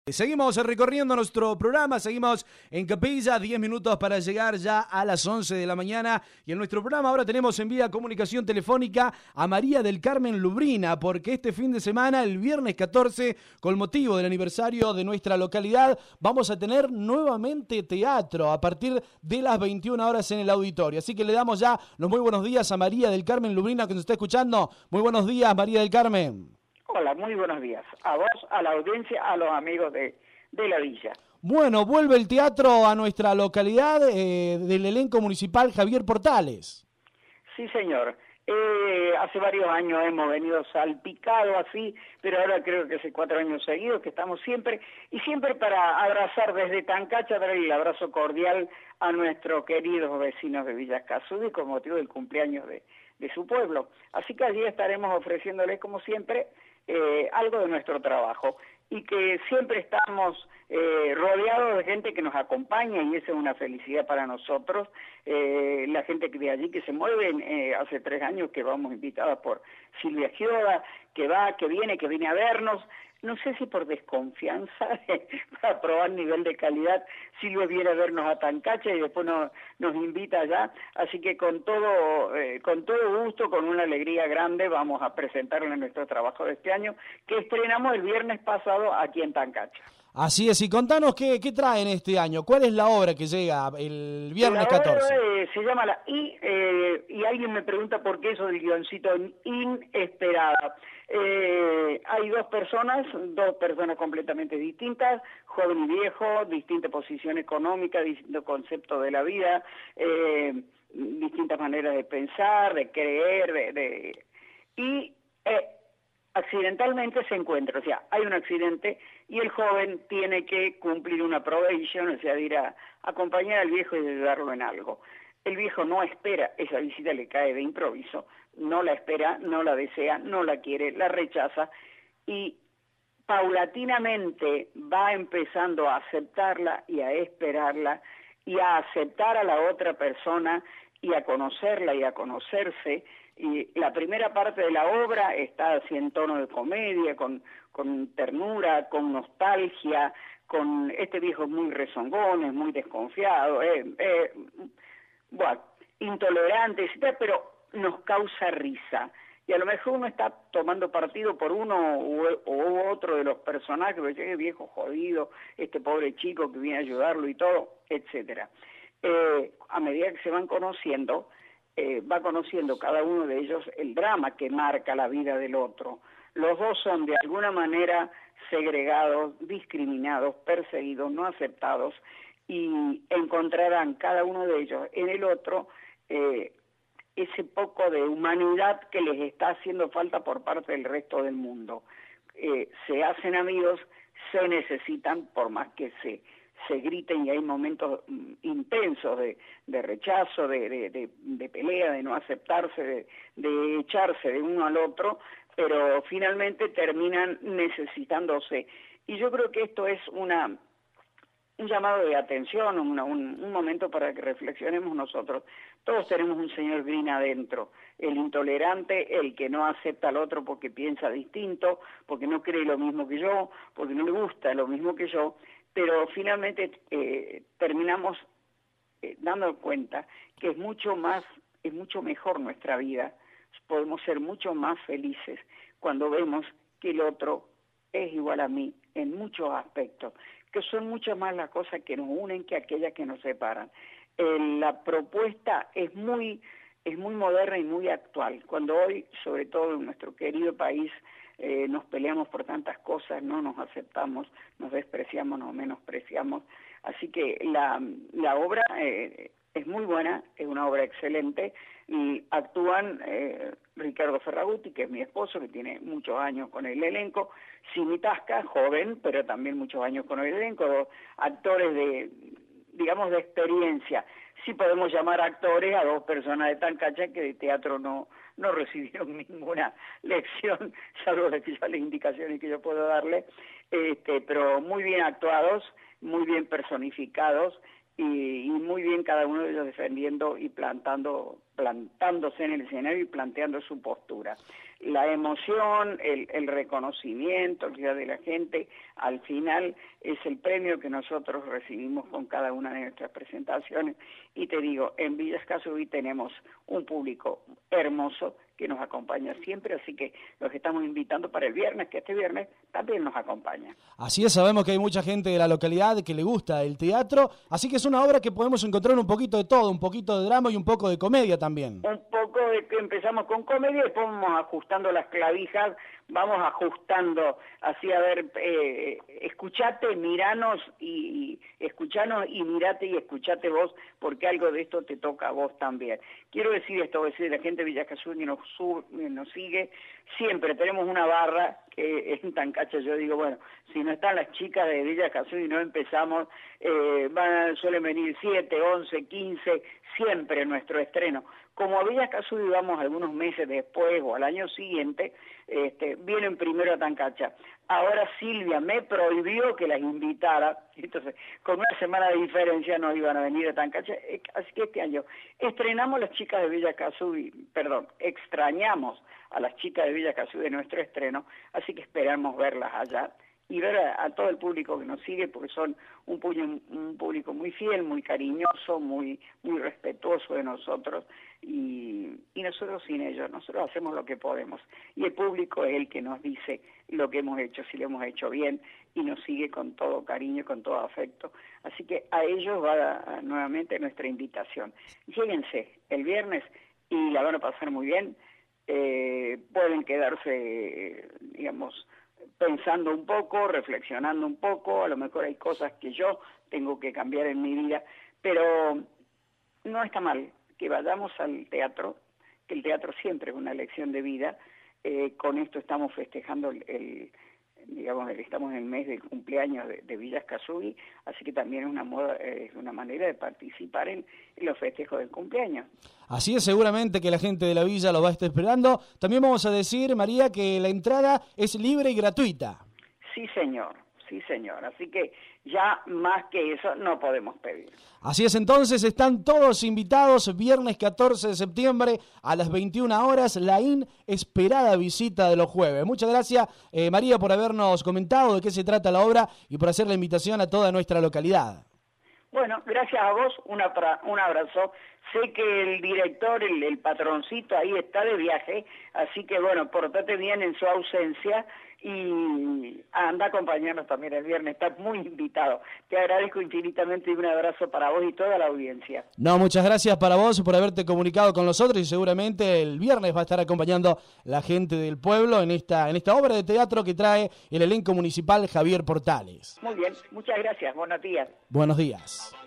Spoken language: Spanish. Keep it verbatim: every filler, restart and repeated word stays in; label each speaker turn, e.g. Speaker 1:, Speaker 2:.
Speaker 1: Seguimos recorriendo nuestro programa, seguimos en Capilla, diez minutos para llegar ya a las once de la mañana. Y en nuestro programa ahora tenemos en vía comunicación telefónica a María del Carmen Lubrina, porque este fin de semana, el viernes catorce, con motivo del aniversario de nuestra localidad, vamos a tener nuevamente teatro a partir de las veintiuna horas en el auditorio. Así que le damos ya los muy buenos días a María del Carmen Lubrina, que nos está escuchando. Muy buenos días, María del Carmen.
Speaker 2: Hola, muy buenos días. A vos, a la audiencia, a los amigos de, de la villa.
Speaker 1: Bueno, vuelve el teatro a nuestra localidad eh, del elenco municipal Javier Portales.
Speaker 2: Sí, señor. Eh, hace varios años hemos venido salpicado así, pero ahora creo que hace cuatro años seguidos que estamos siempre, y siempre para abrazar desde Tancacha, dar el abrazo cordial a nuestros queridos vecinos de Villa Escazú con motivo del cumpleaños de, de su pueblo. Así que allí estaremos ofreciéndoles, como siempre, Eh, algo de nuestro trabajo, y que siempre estamos eh, rodeados de gente que nos acompaña, y esa es una felicidad para nosotros. Eh, la gente de allí que se mueve, eh, hace tres años que vamos invitadas por Silvia Gioda, que va, que viene, que viene a vernos. No sé si por desconfianza, para probar nivel de calidad, Silvia viene a vernos a Tancacha y después nos, nos invita allá. Así que con todo, eh, con todo gusto, con una alegría grande, vamos a presentarle nuestro trabajo de este año, que estrenamos el viernes pasado aquí en Tancacha.
Speaker 1: Así es, y contanos qué, qué traen este año, cuál es la obra que llega el viernes catorce.
Speaker 2: La obra eh, se llama La I, eh, y alguien me pregunta por qué eso del guioncito inesperada. Eh, hay dos personas, dos personas completamente distintas, joven y viejo, distinta posición económica, distinto concepto de la vida, eh, distintas maneras de pensar, de creer, de, de y eh, accidentalmente se encuentra, o sea, hay un accidente y el joven tiene que cumplir una probation, o sea, ir a acompañar al viejo y ayudarlo en algo. El viejo no espera, esa visita le cae de improviso, no la espera, no la desea, no la quiere, la rechaza, y paulatinamente va empezando a aceptarla y a esperarla y a aceptar a la otra persona y a conocerla y a conocerse. Y la primera parte de la obra está así en tono de comedia, con, con ternura, con nostalgia, con este viejo es muy rezongón, es muy desconfiado, eh, eh, bueno, intolerante, etcétera, pero nos causa risa. Y a lo mejor uno está tomando partido por uno u, u otro de los personajes, porque es viejo jodido, este pobre chico que viene a ayudarlo y todo, etcétera. Eh, a medida que se van conociendo, eh, va conociendo cada uno de ellos el drama que marca la vida del otro. Los dos son de alguna manera segregados, discriminados, perseguidos, no aceptados, y encontrarán cada uno de ellos en el otro eh, ese poco de humanidad que les está haciendo falta por parte del resto del mundo. Eh, se hacen amigos, se necesitan, por más que se, se griten, y hay momentos mm, intensos de, de rechazo, de, de, de, de pelea, de no aceptarse, de, de echarse de uno al otro, pero finalmente terminan necesitándose. Y yo creo que esto es una... un llamado de atención, una, un, un momento para que reflexionemos nosotros. Todos tenemos un señor Green adentro, el intolerante, el que no acepta al otro porque piensa distinto, porque no cree lo mismo que yo, porque no le gusta lo mismo que yo, pero finalmente eh, terminamos eh, dando cuenta que es mucho más, es mucho mejor nuestra vida, podemos ser mucho más felices cuando vemos que el otro es igual a mí en muchos aspectos, que son muchas más las cosas que nos unen que aquellas que nos separan. Eh, la propuesta es muy, es muy moderna y muy actual. Cuando hoy, sobre todo en nuestro querido país, eh, nos peleamos por tantas cosas, no nos aceptamos, nos despreciamos, nos menospreciamos. Así que la, la obra eh, es muy buena, es una obra excelente, y actúan eh, Ricardo Ferragutti, que es mi esposo, que tiene muchos años con el elenco, Simi Tasca, joven, pero también muchos años con el elenco, actores de, digamos, de experiencia. Sí podemos llamar actores a dos personas de Tancacha que de teatro no, no recibieron ninguna lección, salvo las indicaciones que yo puedo darle, este, pero muy bien actuados, muy bien personificados, y, y muy bien cada uno de ellos defendiendo y plantando, plantándose en el escenario y planteando su postura. La emoción, el, el reconocimiento de la gente, al final es el premio que nosotros recibimos con cada una de nuestras presentaciones. Y te digo, en Villa Escazú tenemos un público hermoso que nos acompaña siempre, así que los estamos invitando para el viernes, que este viernes también nos acompaña.
Speaker 1: Así es, sabemos que hay mucha gente de la localidad que le gusta el teatro, así que es una obra que podemos encontrar un poquito de todo, un poquito de drama y un poco de comedia también.
Speaker 2: Un poco de que empezamos con comedia y después vamos ajustando las clavijas, vamos ajustando, así a ver, eh, escuchate, miranos y, y escuchanos y mirate y escuchate vos, porque algo de esto te toca a vos también. Quiero decir esto, voy a decir, la gente de Villa Escazú que nos, sub, nos sigue, siempre tenemos una barra que es en Tancacha. Yo digo, bueno, si no están las chicas de Villa Escazú y no empezamos, eh, van, suelen venir siete, once, quince, siempre en nuestro estreno. Como a Villa Escazú íbamos algunos meses después o al año siguiente, este, vienen primero a Tancacha. Ahora Silvia me prohibió que las invitara, entonces con una semana de diferencia no iban a venir a Tancacha, así que este año estrenamos las chicas de Villa Escazú, y, perdón, extrañamos a las chicas de Villa Escazú de nuestro estreno, así que esperamos verlas allá y ver a, a todo el público que nos sigue, porque son un, un, un público muy fiel, muy cariñoso, muy muy respetuoso de nosotros, y, y nosotros sin ellos, nosotros hacemos lo que podemos, y el público es el que nos dice lo que hemos hecho, si lo hemos hecho bien, y nos sigue con todo cariño, con todo afecto. Así que a ellos va a, a, nuevamente nuestra invitación. Lléguense el viernes y la van a pasar muy bien, eh, pueden quedarse, digamos, pensando un poco, reflexionando un poco, a lo mejor hay cosas que yo tengo que cambiar en mi vida, pero no está mal que vayamos al teatro, que el teatro siempre es una lección de vida. Eh, con esto estamos festejando el, el digamos, estamos en el mes del cumpleaños de, de Villa Escazú, así que también es una moda, es una manera de participar en, en los festejos del cumpleaños.
Speaker 1: Así es, seguramente que la gente de la villa lo va a estar esperando. También vamos a decir, María, que la entrada es libre y gratuita.
Speaker 2: Sí, señor, sí, señor. Así que ya más que eso no podemos pedir.
Speaker 1: Así es, entonces están todos invitados viernes catorce de septiembre a las veintiuna horas, la inesperada visita de los jueves. Muchas gracias, eh, María, por habernos comentado de qué se trata la obra y por hacer la invitación a toda nuestra localidad.
Speaker 2: Bueno, gracias a vos, un, un abrazo. Sé que el director, el, el patroncito ahí está de viaje, así que bueno, portate bien en su ausencia y anda a acompañarnos también el viernes, estás muy invitado. Te agradezco infinitamente y un abrazo para vos y toda la audiencia.
Speaker 1: No, muchas gracias para vos por haberte comunicado con nosotros y seguramente el viernes va a estar acompañando la gente del pueblo en esta, en esta obra de teatro que trae el elenco municipal Javier Portales.
Speaker 2: Muy bien, muchas gracias, buenos días.
Speaker 1: Buenos días.